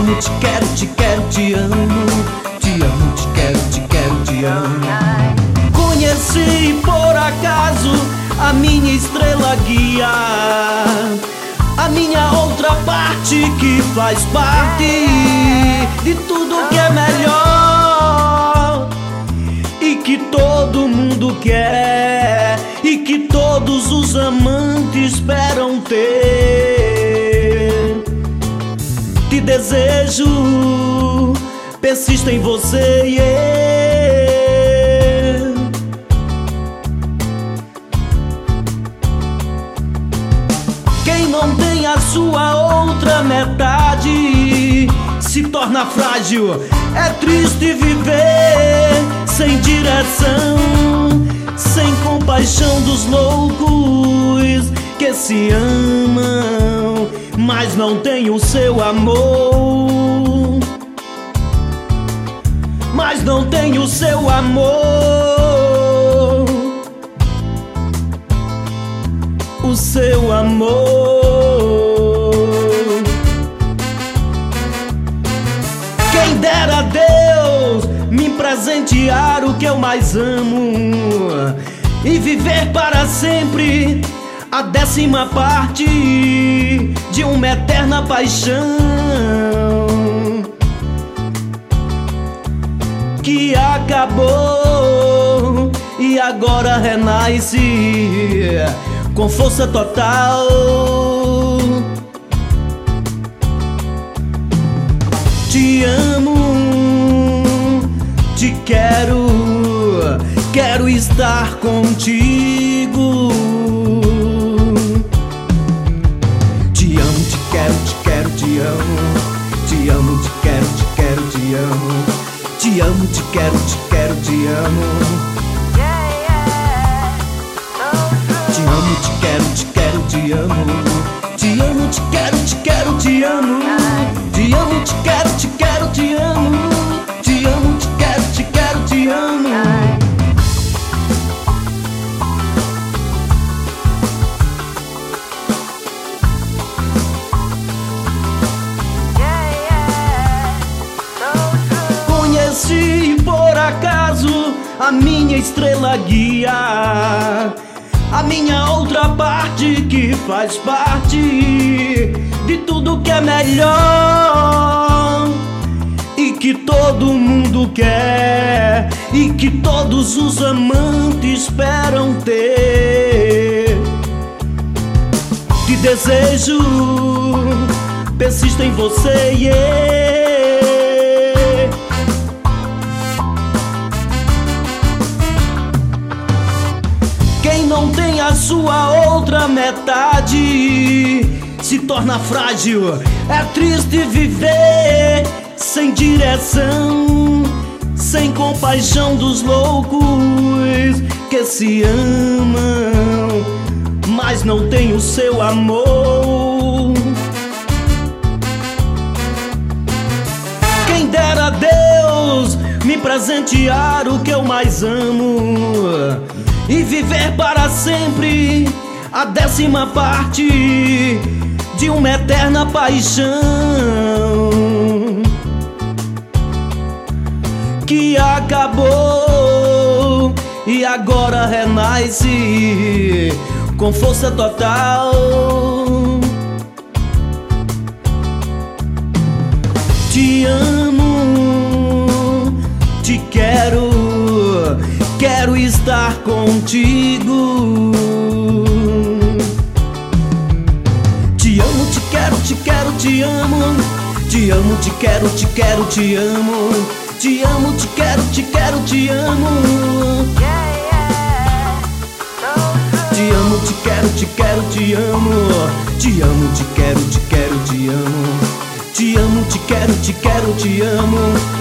amo, te quero, te quero, te amo. Te amo, te quero, te quero, te amo. Conheci por acaso a minha estrela guia, a minha outra parte que faz parte de tudo que é melhor e que todo mundo quer e que todos os amantes esperam ter. Te desejo, persisto em você, yeah. Quem não tem a sua outra metade se torna frágil. É triste viver sem direção, sem compaixão dos loucos que se amam, mas não tem o seu amor. Mas não tem o seu amor. O seu amor. Quem dera Deus me presentear o que eu mais amo e viver para sempre a 10ª parte de uma eterna paixão que acabou e agora renasce com força total. Te amo, te quero, quero estar contigo. Te amo, te quero, te quero, te amo. Te amo, te quero, te quero, te amo. Te amo, te quero, te quero, te amo. Te amo, te quero, te quero, te amo. Te amo, te quero, te quero, te amo. Te amo, te quero, te quero, te amo. Te amo, te quero, te quero, te amo. Conheci por acaso a minha estrela guia, a minha outra parte que faz parte de tudo que é melhor e que todo mundo quer e que todos os amantes esperam ter. Te desejo, persisto em você, yeah. Quem não tem a sua outra metade se torna frágil. É triste viver sem direção, sem compaixão dos loucos que se amam, mas não tem o seu amor. Quem dera Deus me presentear o que eu mais amo e viver para sempre a 10ª parte de uma eterna paixão que acabou e agora renasce com força total. Te amo, te quero, quero estar contigo. Te amo, te quero, te quero, te amo. Te amo, te quero, te quero, te amo. Te amo, te quero, te quero, te amo. Te amo, te quero, te quero, te amo. Te amo, te quero, te quero, te amo. Te amo, te quero, te quero, te amo.